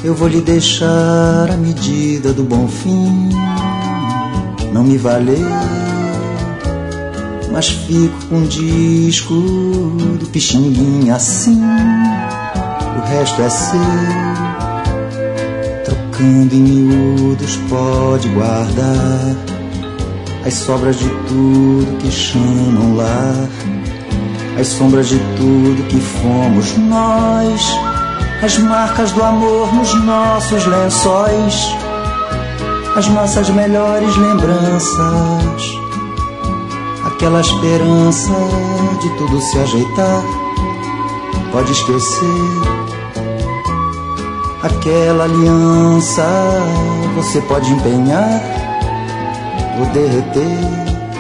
eu vou lhe deixar a medida do bom fim. Não me valeu, mas fico com um disco do Pixinguinha assim. O resto é seu, trocando em miúdos pode guardar as sobras de tudo que chamam lar, as sombras de tudo que fomos nós, as marcas do amor nos nossos lençóis, as nossas melhores lembranças, aquela esperança de tudo se ajeitar. Pode esquecer aquela aliança, você pode empenhar ou derreter,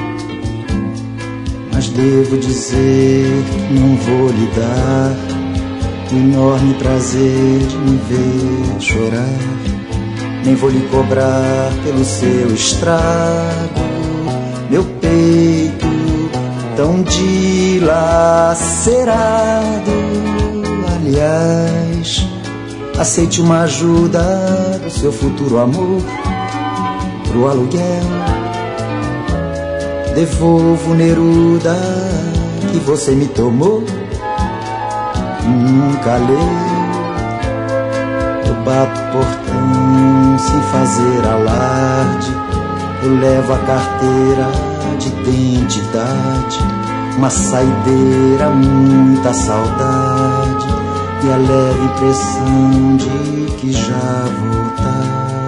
mas devo dizer que não vou lhe dar o enorme prazer de me ver chorar, nem vou lhe cobrar pelo seu estrago. Meu peito tão dilacerado, aliás, aceite uma ajuda do seu futuro amor pro aluguel. Devolvo Neruda que você me tomou, nunca leu. Eu bato portão sem fazer alarde, eu levo a carteira de identidade, uma saideira, muita saudade e a leve impressão de que já vou tarde.